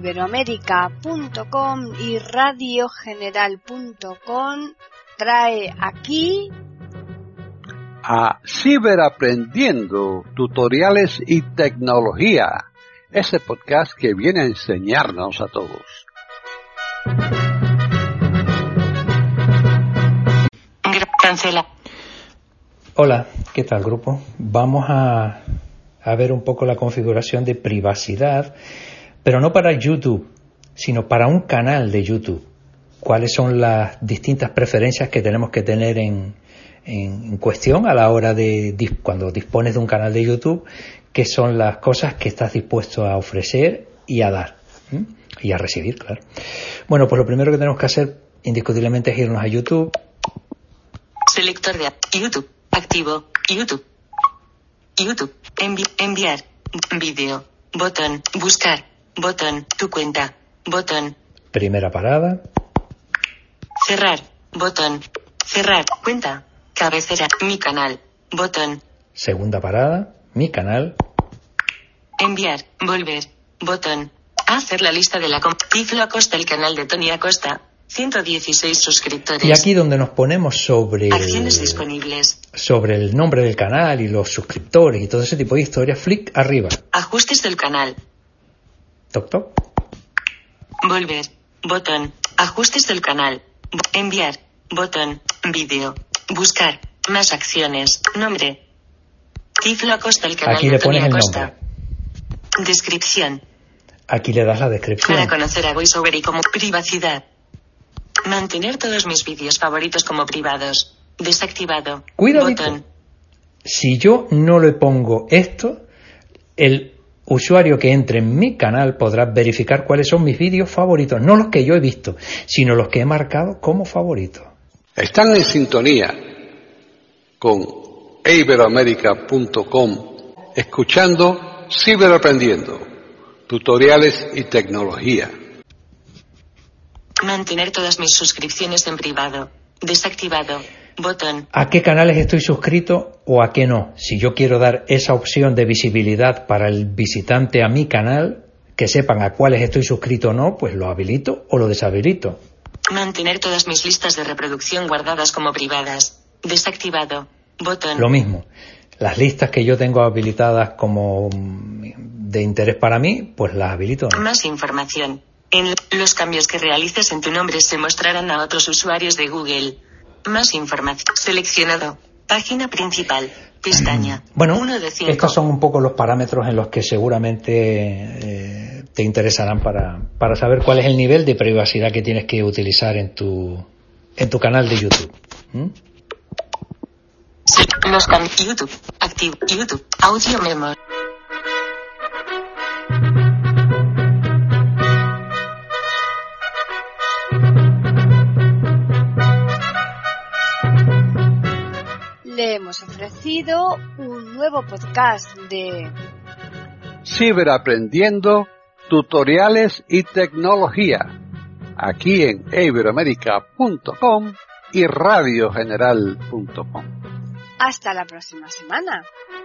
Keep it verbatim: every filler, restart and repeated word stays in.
iberoamérica punto com y radio general punto com trae aquí a Ciberaprendiendo, tutoriales y tecnología, ese podcast que viene a enseñarnos a todos. Cancela. Hola, ¿qué tal, grupo? Vamos a, a ver un poco la configuración de privacidad, pero no para YouTube, sino para un canal de YouTube. ¿Cuáles son las distintas preferencias que tenemos que tener en, en, en cuestión a la hora de, cuando dispones de un canal de YouTube? ¿Qué son las cosas que estás dispuesto a ofrecer y a dar? ¿Mm? Y a recibir, claro. Bueno, pues lo primero que tenemos que hacer indiscutiblemente es irnos a YouTube. Selector de YouTube. Activo. YouTube. YouTube. Envi- enviar. Vídeo. Botón. Buscar. Botón. Tu cuenta. Botón. Primera parada. Cerrar. Botón. Cerrar. Cuenta. Cabecera. Mi canal. Botón. Segunda parada. Mi canal. Enviar. Volver. Botón. Hacer la lista de la comp. Tiflo Acosta, el canal de Tony Acosta. ciento dieciséis suscriptores. Y aquí donde nos ponemos sobre acciones el, disponibles. sobre el nombre del canal y los suscriptores y todo ese tipo de historias, flick arriba. Ajustes del canal. Toc toc. Volver. Botón. Ajustes del canal. Enviar. Botón. Vídeo. Buscar. Más acciones. Nombre. Tiflo Acosta, el canal aquí de le Tony pones el Acosta. nombre. Descripción. Aquí le das la descripción. Para conocer a VoiceOver y como privacidad. Mantener todos mis vídeos favoritos como privados. Desactivado. Cuidadito. Botón. Si yo no le pongo esto, el usuario que entre en mi canal podrá verificar cuáles son mis vídeos favoritos. No los que yo he visto, sino los que he marcado como favoritos. Están en sintonía con iberoamérica punto com, escuchando Ciberaprendiendo, tutoriales y tecnología. Mantener todas mis suscripciones en privado. Desactivado. Botón. ¿A qué canales estoy suscrito o a qué no? Si yo quiero dar esa opción de visibilidad para el visitante a mi canal, que sepan a cuáles estoy suscrito o no, pues lo habilito o lo deshabilito. Mantener todas mis listas de reproducción guardadas como privadas. Desactivado. Botón. Lo mismo. Las listas que yo tengo habilitadas como de interés para mí, pues las habilito o no. Más información. En los cambios que realices en tu nombre se mostrarán a otros usuarios de Google. Más información. Seleccionado. Página principal. Pestaña. Bueno, uno de cinco. Estos son un poco los parámetros en los que seguramente eh, te interesarán para, para saber cuál es el nivel de privacidad que tienes que utilizar en tu, en tu canal de YouTube. ¿Mm? Los cambios. YouTube. Activo. YouTube. Audio memo. le hemos ofrecido un nuevo podcast de Ciberaprendiendo, tutoriales y tecnología, aquí en iberoamérica punto com y radio general punto com. Hasta la próxima semana.